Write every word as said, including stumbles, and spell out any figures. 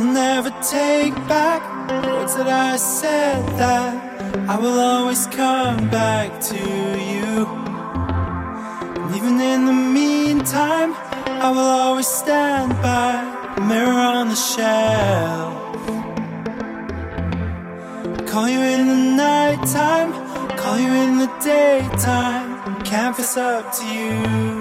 will never take back words that I said, that I will always come back to you. And even in the meantime, I will always stand by the mirror on the shelf. Call you in the nighttime, call you in the daytime, can't face up to you.